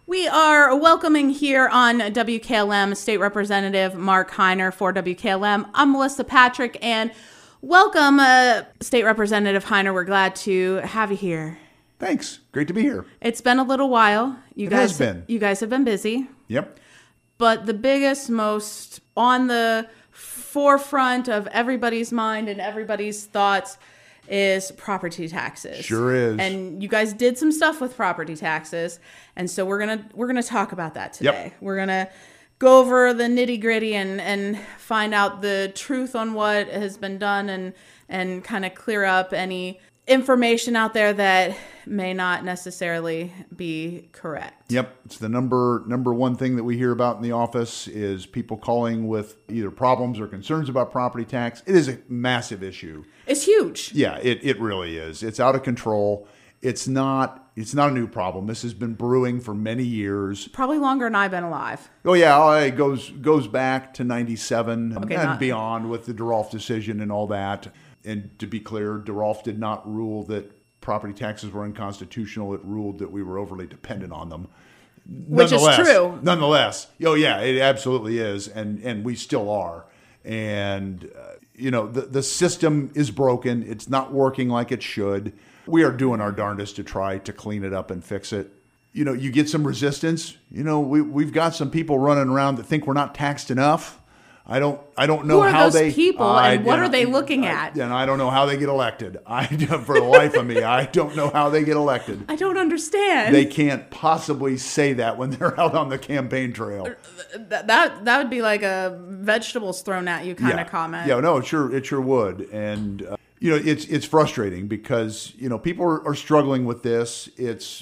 We are welcoming here on WKLM State Representative Mark Heiner for WKLM. I'm Melissa Patrick, and welcome, State Representative Heiner. We're glad to have you here. Thanks. Great to be here. It's been a little while. It has been. You guys have been busy. Yep. But the biggest, most on the forefront of everybody's mind and everybody's thoughts is property taxes. Sure is. And you guys did some stuff with property taxes, and so we're gonna talk about that today. Yep. We're gonna go over the nitty-gritty and find out the truth on what has been done and kind of clear up any information out there that may not necessarily be correct. Yep. It's the number one thing that we hear about in the office is people calling with either problems or concerns about property tax. It is a massive issue. It's huge. Yeah, it really is. It's out of control. It's not a new problem. This has been brewing for many years. Probably longer than I've been alive. Oh yeah, it goes back to 97 Okay, and beyond with the DeRolf decision and all that. And to be clear, DeRolf did not rule that property taxes were unconstitutional. It ruled that we were overly dependent on them. Which is true. Nonetheless. Oh, yeah, it absolutely is. And we still are. And, the system is broken. It's not working like it should. We are doing our darndest to try to clean it up and fix it. You get some resistance. We've got some people running around that think we're not taxed enough. I don't know how they people and what are they looking at? And I don't know how they get elected. For the life of me, I don't know how they get elected. I don't understand. They can't possibly say that when they're out on the campaign trail. That would be like a vegetables thrown at you kind of comment. Yeah, no, it sure would. And it's frustrating because people are struggling with this. It's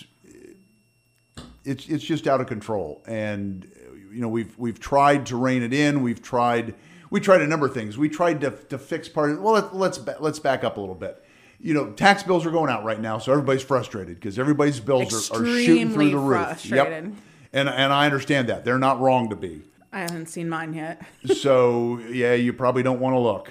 just out of control. And we've tried to rein it in. We tried a number of things. We tried to fix part of it. Well, let's back up a little bit. Tax bills are going out right now, so everybody's frustrated because everybody's bills are shooting through the roof. Frustrated. Yep. And I understand that. They're not wrong to be. I haven't seen mine yet. So, yeah, you probably don't want to look.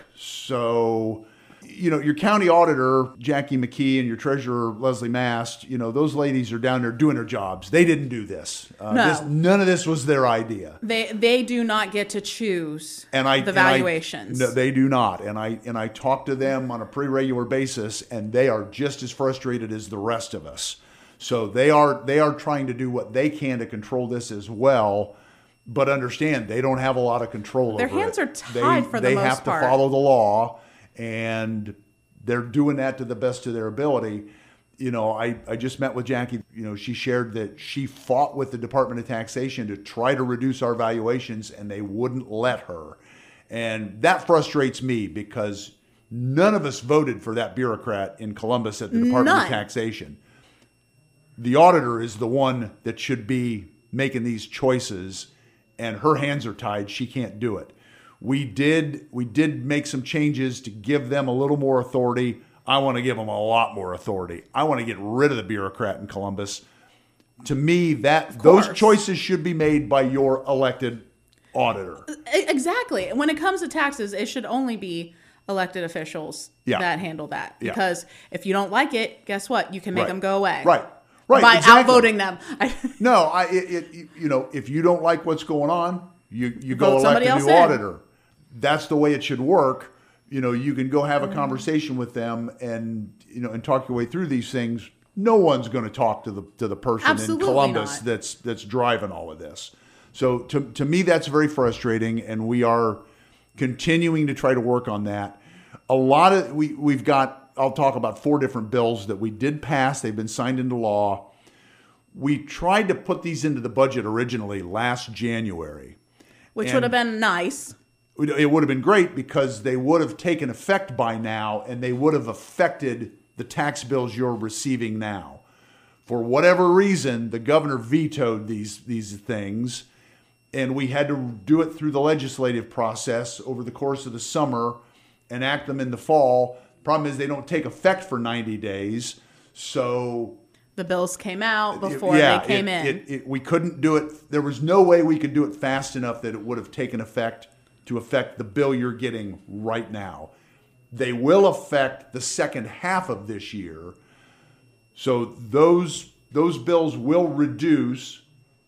So, your county auditor, Jackie McKee, and your treasurer, Leslie Mast, those ladies are down there doing their jobs. They didn't do this. No. None of this was their idea. They do not get to choose the valuations. No, they do not. And I talk to them on a pretty regular basis, and they are just as frustrated as the rest of us. So they are trying to do what they can to control this as well. But understand, they don't have a lot of control over it. Their hands are tied for the most part. They have to follow the law. And they're doing that to the best of their ability. I just met with Jackie. She shared that she fought with the Department of Taxation to try to reduce our valuations, and they wouldn't let her. And that frustrates me because none of us voted for that bureaucrat in Columbus at the Department of Taxation. The auditor is the one that should be making these choices, and her hands are tied. She can't do it. We did make some changes to give them a little more authority. I want to give them a lot more authority. I want to get rid of the bureaucrat in Columbus. To me, those choices should be made by your elected auditor. Exactly. When it comes to taxes, it should only be elected officials that handle that. Because if you don't like it, guess what? You can make them go away. Right. By exactly. outvoting them. No, if you don't like what's going on, you go elect a new auditor. That's the way it should work. You can go have a conversation with them and talk your way through these things. No one's going to talk to the person Absolutely in Columbus not. that's driving all of this. So to me, that's very frustrating, and we are continuing to try to work on that. We've got, I'll talk about 4 different bills that we did pass. They've been signed into law. We tried to put these into the budget originally last January. Which would have been nice. It would have been great because they would have taken effect by now, and they would have affected the tax bills you're receiving now. For whatever reason, the governor vetoed these things, and we had to do it through the legislative process over the course of the summer, enact them in the fall. Problem is they don't take effect for 90 days, so the bills came out before they came in. We couldn't do it. There was no way we could do it fast enough that it would have taken effect to affect the bill you're getting right now. They will affect the second half of this year. So those bills will reduce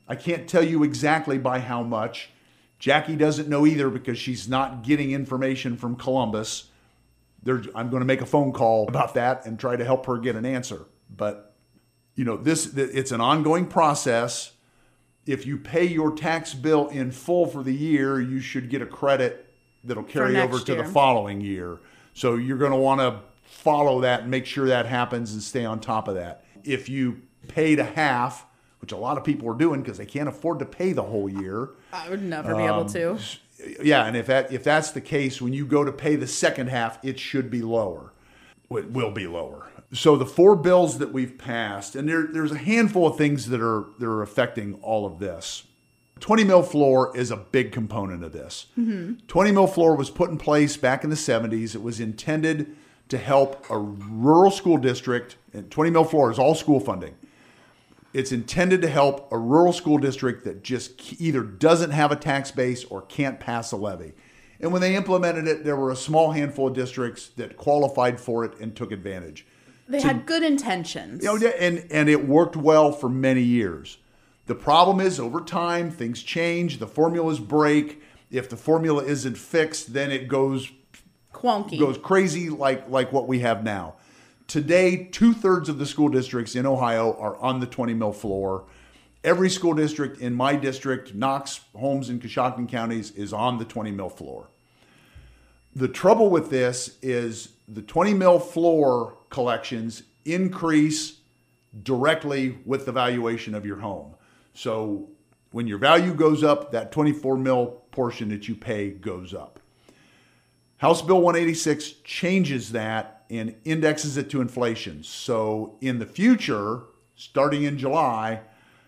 I can't tell you exactly by how much. Jackie doesn't know either because she's not getting information from Columbus. I'm going to make a phone call about that and try to help her get an answer. But, it's an ongoing process. If you pay your tax bill in full for the year, you should get a credit that'll carry over to the following year. So you're going to want to follow that and make sure that happens and stay on top of that. If you pay to half, which a lot of people are doing because they can't afford to pay the whole year. I would never be able to. Yeah, and if that's the case, when you go to pay the second half, it should be lower. It will be lower. So the 4 bills that we've passed, and there's a handful of things that are affecting all of this. 20 mil floor is a big component of this. 20 mil floor was put in place back in the 70s. It was intended to help a rural school district, and 20 mil floor is all school funding. It's intended to help a rural school district that just either doesn't have a tax base or can't pass a levy. And when they implemented it, there were a small handful of districts that qualified for it and took advantage. They had good intentions. And it worked well for many years. The problem is over time, things change, the formulas break. If the formula isn't fixed, then it goes wonky. Goes crazy like what we have now. Today, 2/3 of the school districts in Ohio are on the 20 mil floor. Every school district in my district, Knox, Holmes, and Coshocton counties, is on the 20 mil floor. The trouble with this is the 20 mil floor collections increase directly with the valuation of your home. So when your value goes up, that 24 mil portion that you pay goes up. House Bill 186 changes that and indexes it to inflation. So in the future, starting in July,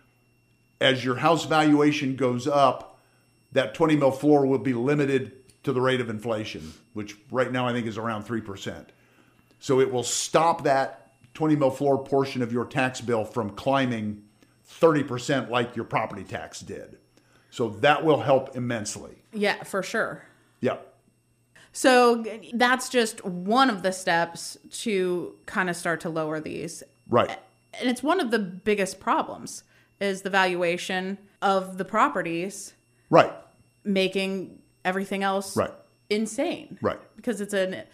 as your house valuation goes up, that 20 mil floor will be limited to the rate of inflation, which right now I think is around 3%. So it will stop that 20 mil floor portion of your tax bill from climbing 30% like your property tax did. So that will help immensely. Yeah, for sure. Yeah. So that's just one of the steps to kind of start to lower these. Right. And it's one of the biggest problems is the valuation of the properties. Right. Making everything else insane. Right. Because it's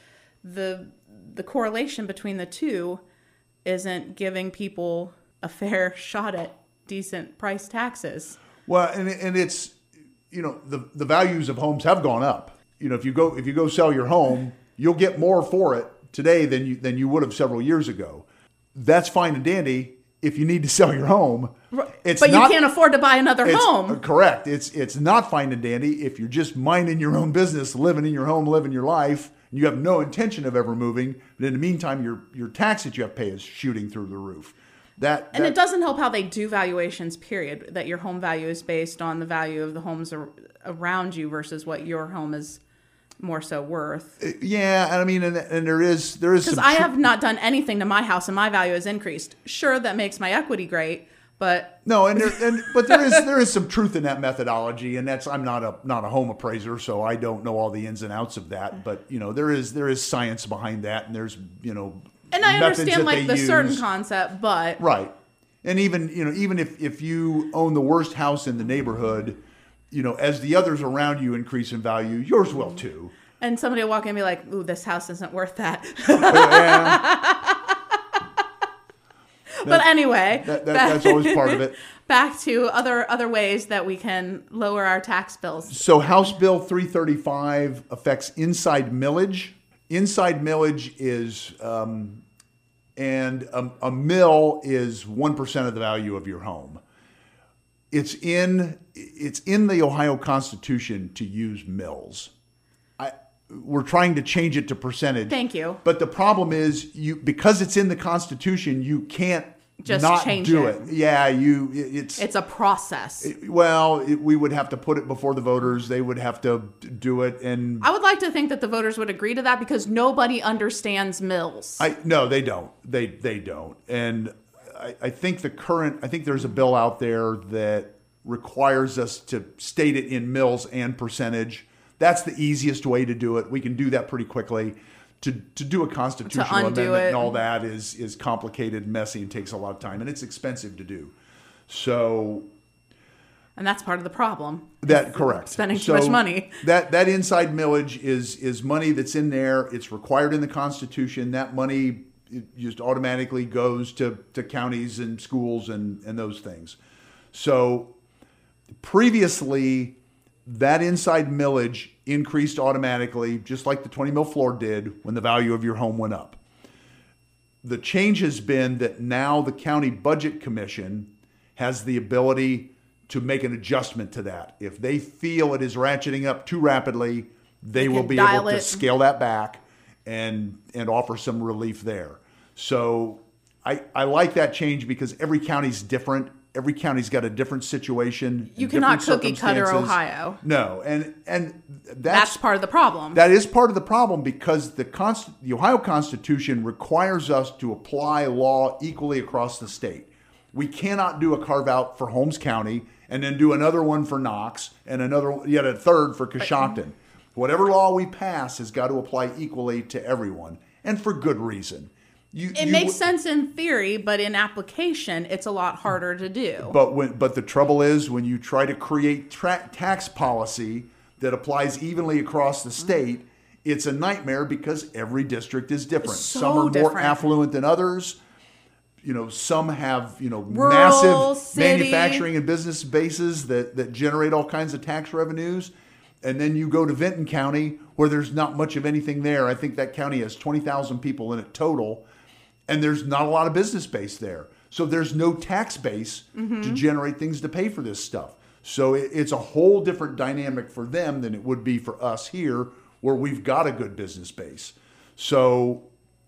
the correlation between the two isn't giving people a fair shot at decent price taxes. Well, and it's, the values of homes have gone up. If you go sell your home, you'll get more for it today than you would have several years ago. That's fine and dandy if you need to sell your home. But you can't afford to buy another home. Correct. It's not fine and dandy if you're just minding your own business, living in your home, living your life, and you have no intention of ever moving. But in the meantime, your tax that you have to pay is shooting through the roof. It doesn't help how they do valuations, period, that your home value is based on the value of the homes around you versus what your home is more so worth. Yeah, and I mean, and there is because I have not done anything to my house and my value has increased. Sure, that makes my equity great, but no, but there is some truth in that methodology, and I'm not a home appraiser, so I don't know all the ins and outs of that. But there is science behind that, and there's and I understand like the certain concept, but right, and even if you own the worst house in the neighborhood, as the others around you increase in value, yours will too. And somebody will walk in and be like, "Ooh, this house isn't worth that." But anyway, that's always part of it. Back to other ways that we can lower our tax bills. So House Bill 335 affects inside millage. Inside millage is, and a mill is 1% of the value of your home. It's in the Ohio Constitution to use mills. We're trying to change it to percentage. Thank you. But the problem is because it's in the Constitution, you can't just not change do it. Yeah, it's a process. We would have to put it before the voters. They would have to do it, and I would like to think that the voters would agree to that because nobody understands mills. No, they don't. They don't. And I think there's a bill out there that requires us to state it in mills and percentage. That's the easiest way to do it. We can do that pretty quickly. To do a constitutional amendment and all that is complicated, messy, and takes a lot of time, and it's expensive to do. So And that's part of the problem. Correct. Spending too much money. That inside millage is money that's in there. It's required in the Constitution. That money just automatically goes to counties and schools and those things. So previously, that inside millage increased automatically, just like the 20 mil floor did when the value of your home went up. The change has been that now the County Budget Commission has the ability to make an adjustment to that. If they feel it is ratcheting up too rapidly, they will be able to scale that back and offer some relief there. So I like that change because every county's different. Every county's got a different situation. You cannot cookie cutter Ohio. No, and that's part of the problem. That is part of the problem because the Ohio Constitution requires us to apply law equally across the state. We cannot do a carve out for Holmes County and then do another one for Knox and yet a third for Coshocton. Whatever law we pass has got to apply equally to everyone, and for good reason. It makes sense in theory, but in application, it's a lot harder to do. But the trouble is when you try to create tax policy that applies evenly across the state, it's a nightmare because every district is different. Some are more affluent than others. Some have, Rural, massive city. manufacturing and business bases that generate all kinds of tax revenues. And then you go to Vinton County where there's not much of anything there. I think that county has 20,000 people in it total. And there's not a lot of business base there. So there's no tax base to generate things to pay for this stuff. So it's a whole different dynamic for them than it would be for us here where we've got a good business base. So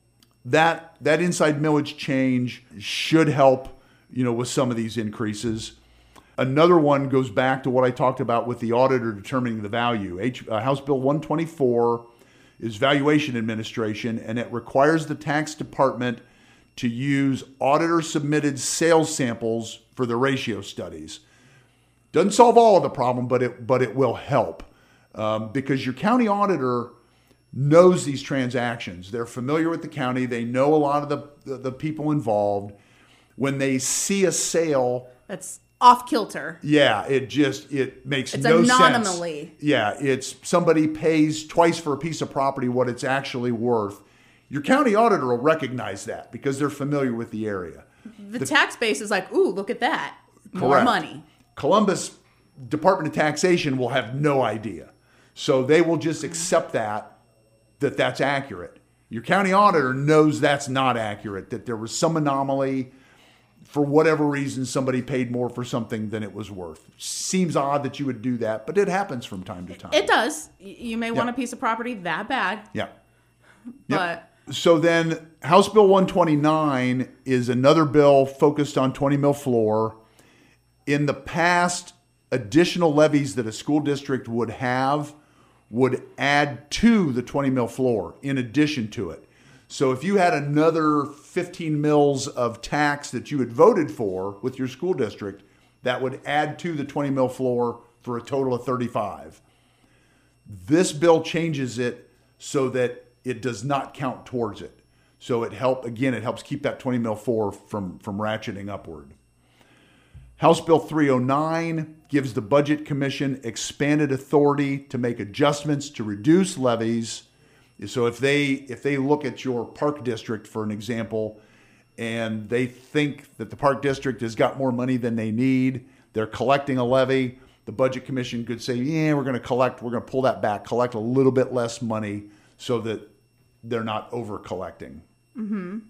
that inside millage change should help, with some of these increases. Another one goes back to what I talked about with the auditor determining the value. House Bill 124 is valuation administration, and it requires the tax department to use auditor-submitted sales samples for the ratio studies. Doesn't solve all of the problem, but it will help because your county auditor knows these transactions. They're familiar with the county. They know a lot of the people involved. When they see a sale that's off kilter, it makes no sense. It's an anomaly. Yeah, it's somebody pays twice for a piece of property what it's actually worth. Your county auditor will recognize that because they're familiar with the area. The tax base is like, ooh, look at that. More money. Columbus Department of Taxation will have no idea. So they will just accept that's accurate. Your county auditor knows that's not accurate, that there was some anomaly. For whatever reason, somebody paid more for something than it was worth. Seems odd that you would do that, but it happens from time to time. It does. You may want a piece of property that bad. Yeah. But so then House Bill 129 is another bill focused on 20 mil floor. In the past, additional levies that a school district would have would add to the 20 mil floor in addition to it. So if you had another 15 mils of tax that you had voted for with your school district, that would add to the 20 mil floor for a total of 35. This bill changes it so that it does not count towards it. So it helps keep that 20 mil floor from ratcheting upward. House Bill 309 gives the Budget Commission expanded authority to make adjustments to reduce levies. So if they look at your park district, for an example, and they think that the park district has got more money than they need, they're collecting a levy, the Budget Commission could say, we're going to pull that back, collect a little bit less money so that they're not over collecting. Mm-hmm.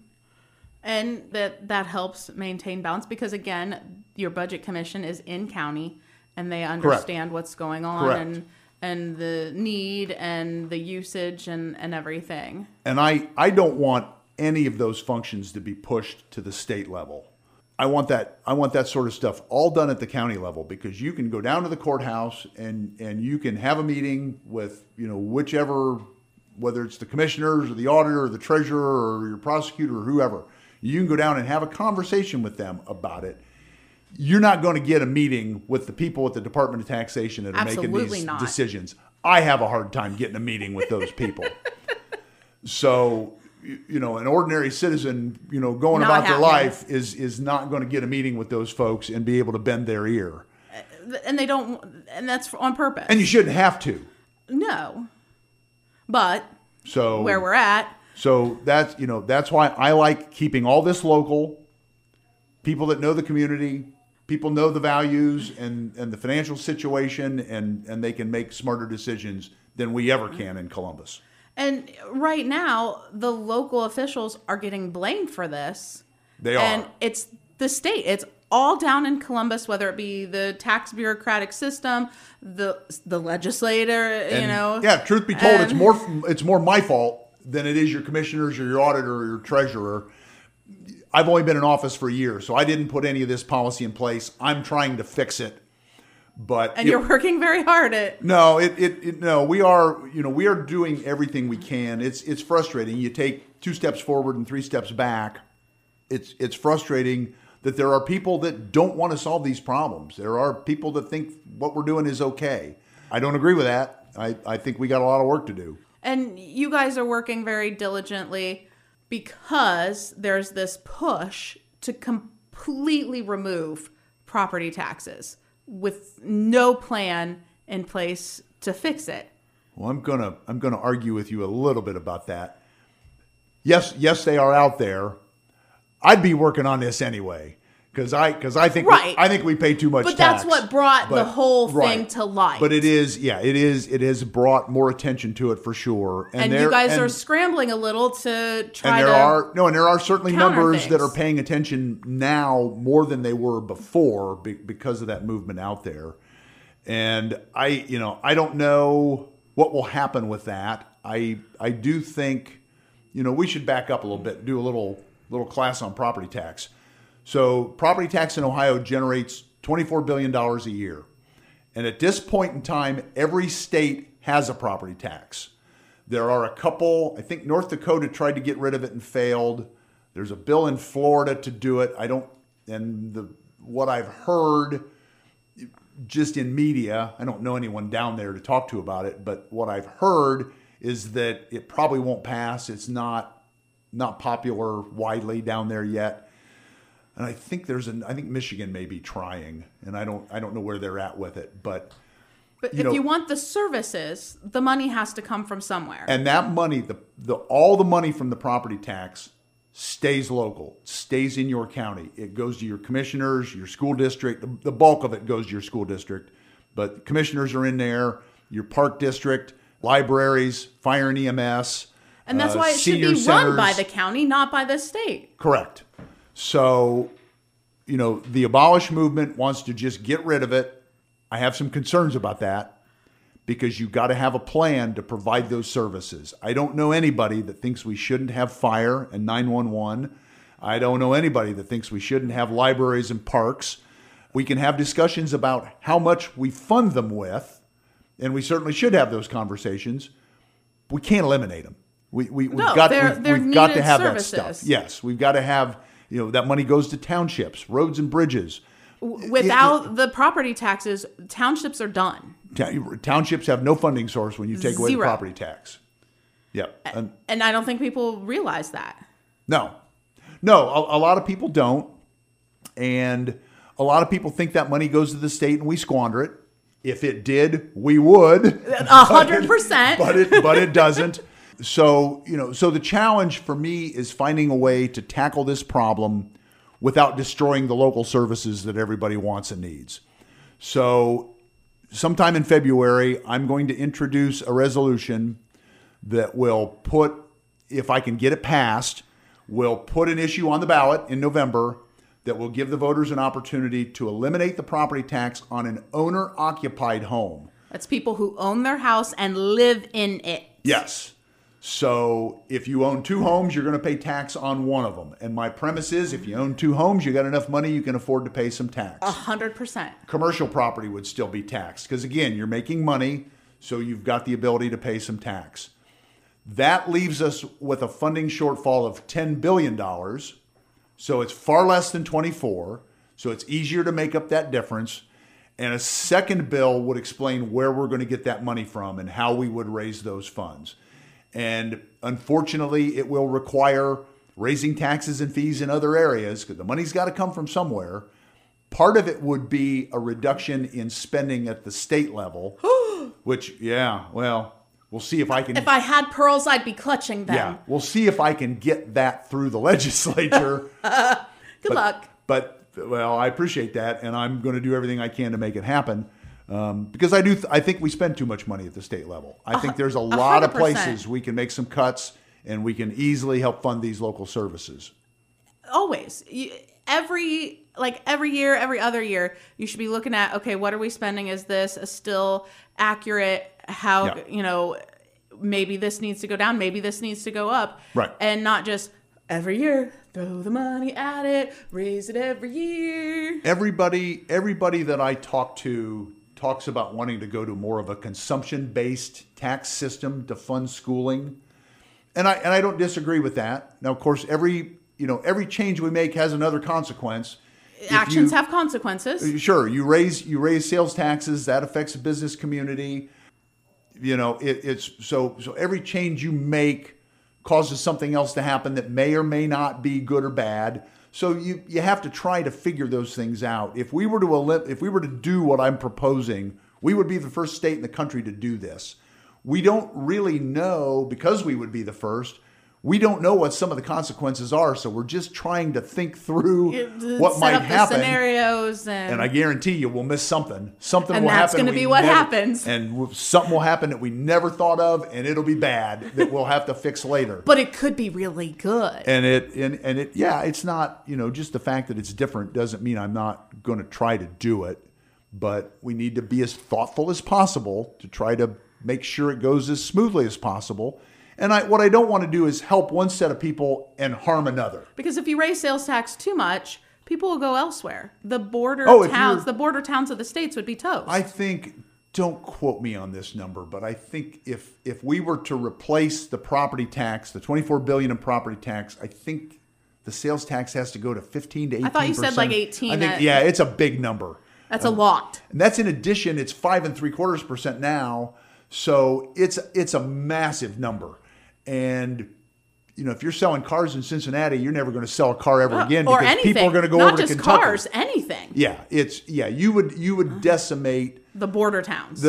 And that helps maintain balance because, again, your Budget Commission is in county and they understand what's going on and the need and the usage and everything. And I don't want any of those functions to be pushed to the state level. I want that sort of stuff all done at the county level because you can go down to the courthouse and you can have a meeting with, whichever, whether it's the commissioners or the auditor or the treasurer or your prosecutor or whoever. You can go down and have a conversation with them about it. You're not going to get a meeting with the people at the Department of Taxation that are making these decisions. I have a hard time getting a meeting with those people. So, an ordinary citizen, going about their life is not going to get a meeting with those folks and be able to bend their ear. and they don't, and that's on purpose. And you shouldn't have to. No. But So where we're at. So that's why I like keeping all this local. People that know the community, people know the values and the financial situation, and they can make smarter decisions than we ever can in Columbus. And right now, the local officials are getting blamed for this. They are. And it's the state. It's all down in Columbus, whether it be the tax bureaucratic system, the legislator, Yeah, truth be told, it's more my fault than it is your commissioners or your auditor or your treasurer. I've only been in office for a year, so I didn't put any of this policy in place. I'm trying to fix it. But you're working very hard at. No, no, we are doing everything we can. It's frustrating. You take 2 steps forward and 3 steps back. It's frustrating that there are people that don't want to solve these problems. There are people that think what we're doing is okay. I don't agree with that. I think we got a lot of work to do. And you guys are working very diligently because there's this push to completely remove property taxes with no plan in place to fix it. Well, I'm gonna argue with you a little bit about that. Yes, they are out there. I'd be working on this anyway because I think I think we pay too much but tax. That's what brought the whole thing to light. But it has brought more attention to it for sure. And you guys are scrambling a little to try there are certainly members things that are paying attention now more than they were before because of that movement out there. And I don't know what will happen with that. I do think we should back up a little bit and do a little class on property tax. So property tax in Ohio generates $24 billion a year. And at this point in time, every state has a property tax. There are a couple, I think North Dakota tried to get rid of it and failed. There's a bill in Florida to do it. What I've heard just in media, I don't know anyone down there to talk to about it, but what I've heard is that it probably won't pass. It's not popular widely down there yet. And I think I think Michigan may be trying, and I don't know where they're at with it, but if you want the services, the money has to come from somewhere. And that money, all the money from the property tax stays local, stays in your county. It goes to your commissioners, your school district. The bulk of it goes to your school district, but commissioners are in there, your park district, libraries, fire and EMS. And that's why it should be run by the county, not by the state. Correct. So, the abolish movement wants to just get rid of it. I have some concerns about that because you've got to have a plan to provide those services. I don't know anybody that thinks we shouldn't have fire and 911. I don't know anybody that thinks we shouldn't have libraries and parks. We can have discussions about how much we fund them with, and we certainly should have those conversations. We can't eliminate them. We've got to have services. That stuff. Yes, we've got to have, that money goes to townships, roads and bridges. Without the property taxes, townships are done. Townships have no funding source when you take away the property tax. Yep. And I don't think people realize that. No, a lot of people don't. And a lot of people think that money goes to the state and we squander it. If it did, we would. 100%. But it doesn't. So the challenge for me is finding a way to tackle this problem without destroying the local services that everybody wants and needs. So sometime in February, I'm going to introduce a resolution that will if I can get it passed, will put an issue on the ballot in November that will give the voters an opportunity to eliminate the property tax on an owner-occupied home. That's people who own their house and live in it. Yes. So if you own 2 homes, you're going to pay tax on one of them. And my premise is if you own 2 homes, you got enough money, you can afford to pay some tax. 100%. Commercial property would still be taxed because, again, you're making money, so you've got the ability to pay some tax. That leaves us with a funding shortfall of $10 billion. So it's far less than 24. So it's easier to make up that difference. And a second bill would explain where we're going to get that money from and how we would raise those funds. And unfortunately, it will require raising taxes and fees in other areas because the money's got to come from somewhere. Part of it would be a reduction in spending at the state level, which, well, we'll see if I can. If I had pearls, I'd be clutching them. Yeah, we'll see if I can get that through the legislature. Good luck. But, well, I appreciate that, and I'm going to do everything I can to make it happen. Because I think we spend too much money at the state level. I think there's a lot of 100%. places we can make some cuts, and we can easily help fund these local services. Always. Every year, every other year, you should be looking at, okay, what are we spending? Is this still accurate? How, maybe this needs to go down, maybe this needs to go up. Right. And not just every year, throw the money at it, raise it every year. Everybody that I talk to talks about wanting to go to more of a consumption-based tax system to fund schooling. And I don't disagree with that. Now, of course, every change we make has another consequence. Actions have consequences. Sure, you raise sales taxes, that affects the business community. It's so every change you make causes something else to happen that may or may not be good or bad. So you have to try to figure those things out. If we were to do what I'm proposing, we would be the first state in the country to do this. We don't really know, because we would be the first, we don't know what some of the consequences are, so we're just trying to think through what might happen. Scenarios and I guarantee you we'll miss something. Something and will happen. that's going to be what happens. And something will happen that we never thought of, and it'll be bad that we'll have to fix later. But it could be really good. And it's not, just the fact that it's different doesn't mean I'm not going to try to do it, but we need to be as thoughtful as possible to try to make sure it goes as smoothly as possible. And what I don't want to do is help one set of people and harm another. Because if you raise sales tax too much, people will go elsewhere. The border towns of the states would be toast. I think, don't quote me on this number, but I think if we were to replace the property tax, the $24 billion in property tax, I think the sales tax has to go to 15 to 18%. I thought you said like 18. I think, it's a big number. That's a lot. And that's in addition, it's 5.75% now. So it's a massive number. And, if you're selling cars in Cincinnati, you're never going to sell a car ever again or because anything. people are going to go Not over to just Kentucky. cars, anything. Yeah, you would decimate the border towns.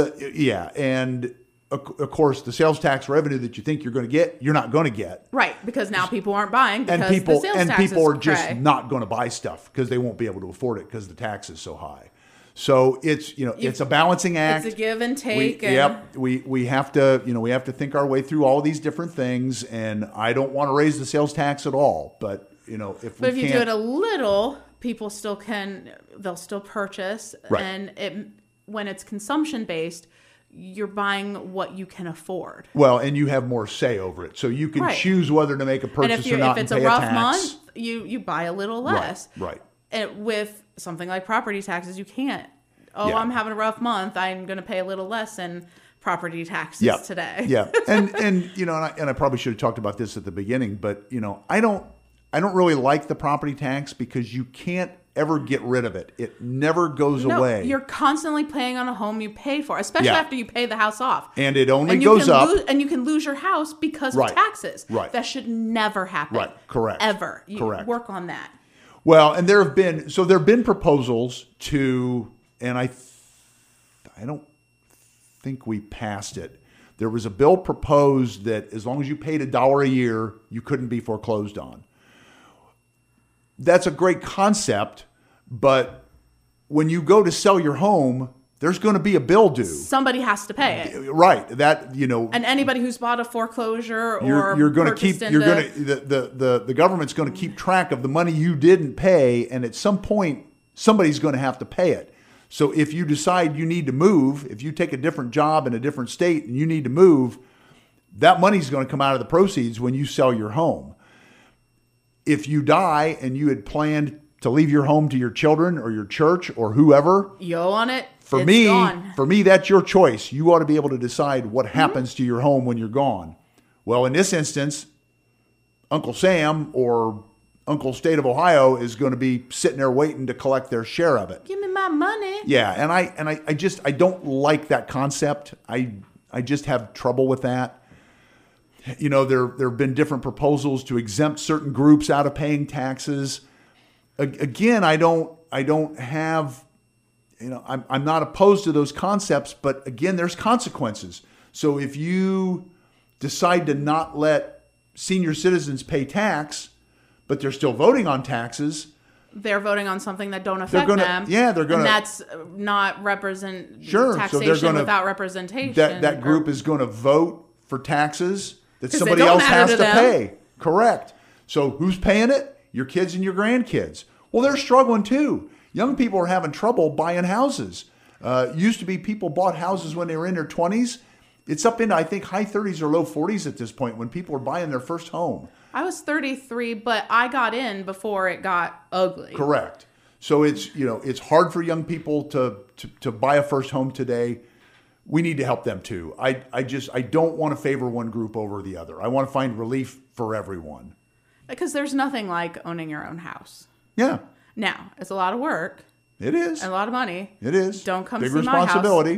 And of course the sales tax revenue that you think you're going to get, you're not going to get. Right, because now people aren't buying because and people the sales tax are is just cray. not going to buy stuff because they won't be able to afford it because the tax is so high. So it's it's a balancing act. It's a give and take. We have to think our way through all these different things, and I don't want to raise the sales tax at all. But if you do it a little, people still can. They'll still purchase, right. And when it's consumption based, you're buying what you can afford. Well, and you have more say over it, so you can choose whether to make a purchase or not. If it's and pay a rough tax. month, you buy a little less. Right. And with something like property taxes, you can't. I'm having a rough month. I'm going to pay a little less in property taxes today. Yeah, and I probably should have talked about this at the beginning, but I don't really like the property tax because you can't ever get rid of it. It never goes away. You're constantly paying on a home you pay for, especially after you pay the house off. And it only goes up. And you can lose your house because of taxes. Right. That should never happen. Right. Correct. Ever. Correct. Work on that. Well, and there have been proposals to, and I don't think we passed it. There was a bill proposed that as long as you paid $1 a year, you couldn't be foreclosed on. That's a great concept, but when you go to sell your home, there's going to be a bill due. Somebody has to pay it. Right. And anybody who's bought a foreclosure or you're going to keep the government's going to keep track of the money you didn't pay, and at some point somebody's going to have to pay it. So if you decide you need to move, if you take a different job in a different state and you need to move, that money's going to come out of the proceeds when you sell your home. If you die and you had planned to leave your home to your children or your church or whoever, yo on it. For me, that's your choice. You ought to be able to decide what happens to your home when you're gone. Well, in this instance, Uncle Sam or Uncle State of Ohio is going to be sitting there waiting to collect their share of it. Give me my money. Yeah, and I don't like that concept. I just have trouble with that. There have been different proposals to exempt certain groups out of paying taxes. Again, I don't don't have, I'm not opposed to those concepts, but again, there's consequences. So if you decide to not let senior citizens pay tax, but they're still voting on taxes, they're voting on something that don't affect them. Yeah, they're going to. And that's not taxation so without representation. That group is going to vote for taxes that somebody else has to pay. Correct. So who's paying it? Your kids and your grandkids. Well, they're struggling too. Young people are having trouble buying houses. Used to be people bought houses when they were in their 20s. It's up into, I think, high 30s or low 40s at this point when people are buying their first home. I was 33, but I got in before it got ugly. Correct. So it's hard for young people to buy a first home today. We need to help them too. I don't want to favor one group over the other. I want to find relief for everyone. Because there's nothing like owning your own house. Yeah. Now, it's a lot of work. It is. And a lot of money. It is. Don't come Big see my house. responsibility.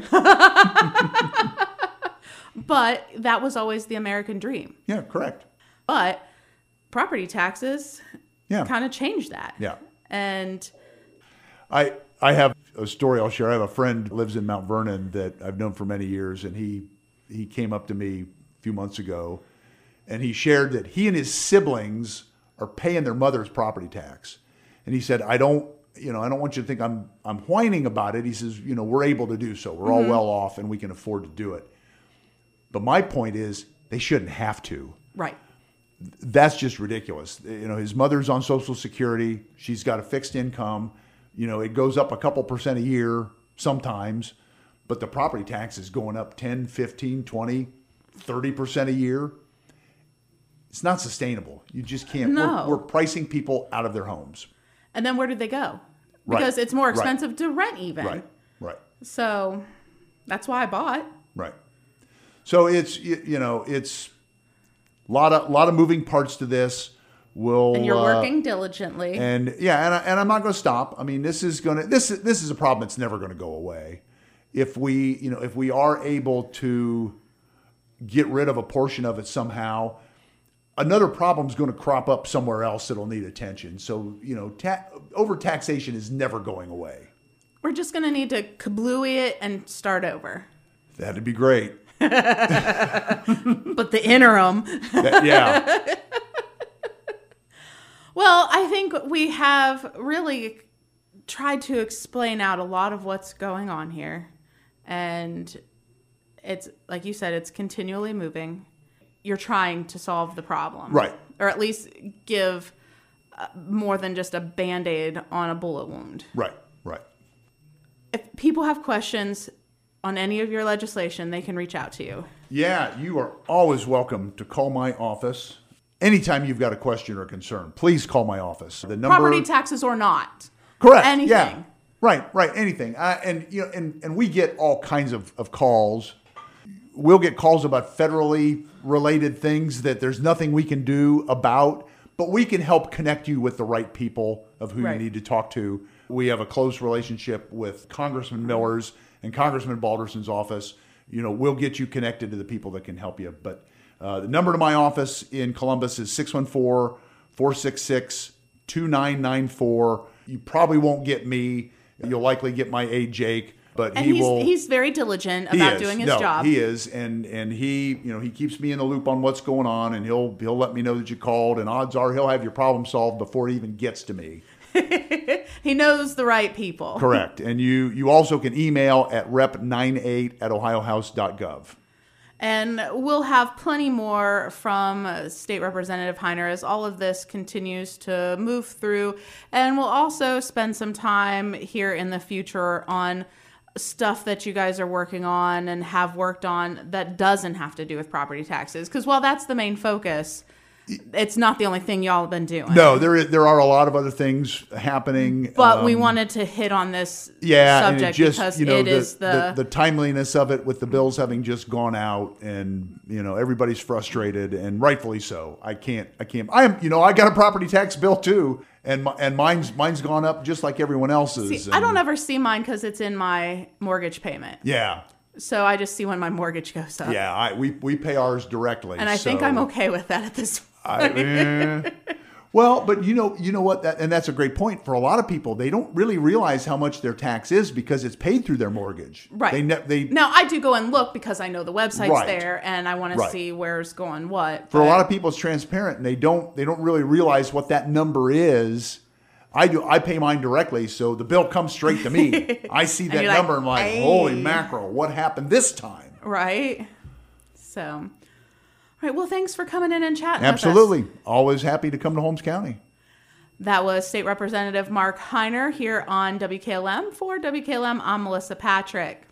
But that was always the American dream. Yeah, correct. But property taxes kind of changed that. Yeah. And I have a story I'll share. I have a friend who lives in Mount Vernon that I've known for many years, and he came up to me a few months ago, and he shared that he and his siblings are paying their mother's property tax. And he said, I don't want you to think I'm whining about it. He says, we're able to do so. We're all well off and we can afford to do it. But my point is they shouldn't have to. Right. That's just ridiculous. His mother's on Social Security. She's got a fixed income. It goes up a couple percent a year sometimes, but the property tax is going up 10, 15, 20, 30% a year. It's not sustainable. You just can't. No. We're pricing people out of their homes. And then where did they go? Right. Because it's more expensive to rent even. Right. So that's why I bought. Right. So it's a lot of moving parts to this. And you're working diligently. And I'm not going to stop. I mean, this is a problem that's never going to go away. If we are able to get rid of a portion of it somehow, another problem is going to crop up somewhere else that'll need attention. So, overtaxation is never going away. We're just going to need to kablooey it and start over. That'd be great. But the interim. Yeah. Well, I think we have really tried to explain out a lot of what's going on here. And it's, like you said, it's continually moving. You're trying to solve the problem. Right. Or at least give more than just a Band-Aid on a bullet wound. Right. If people have questions on any of your legislation, they can reach out to you. Yeah, you are always welcome to call my office. Anytime you've got a question or concern, please call my office. The number, property taxes or not. Correct. Anything. Yeah. Right. Anything. And we get all kinds of calls. We'll get calls about federally related things that there's nothing we can do about, but we can help connect you with the right people of who you need to talk to. We have a close relationship with Congressman Miller's and Congressman Balderson's office. We'll get you connected to the people that can help you. But the number to my office in Columbus is 614-466-2994. You probably won't get me. You'll likely get my aide, Jake. But he's very diligent about doing his job. He is, and he keeps me in the loop on what's going on, and he'll let me know that you called, and odds are he'll have your problem solved before it even gets to me. He knows the right people. Correct. And you also can email at rep98@ohiohouse.gov. And we'll have plenty more from State Representative Heiner as all of this continues to move through. And we'll also spend some time here in the future on stuff that you guys are working on and have worked on that doesn't have to do with property taxes. Because while that's the main focus, it's not the only thing y'all have been doing. No, there are a lot of other things happening. But we wanted to hit on this subject because it is the timeliness of it with the bills having just gone out, and everybody's frustrated, and rightfully so. I got a property tax bill too, and mine's gone up just like everyone else's. I don't ever see mine because it's in my mortgage payment. Yeah. So I just see when my mortgage goes up. Yeah, we pay ours directly. And I think I'm okay with that at this point. Well, but you know what, and that's a great point. For a lot of people, they don't really realize how much their tax is because it's paid through their mortgage. Right. Now, I do go and look because I know the website's there, and I want to see where's going what. For a lot of people, it's transparent, and they don't really realize what that number is. I do. I pay mine directly, so the bill comes straight to me. I see that number, and I'm like, holy mackerel, what happened this time? Right. So, all right. Well, thanks for coming in and chatting Absolutely. with us. Always happy to come to Holmes County. That was State Representative Mark Heiner here on WKLM. For WKLM, I'm Melissa Patrick.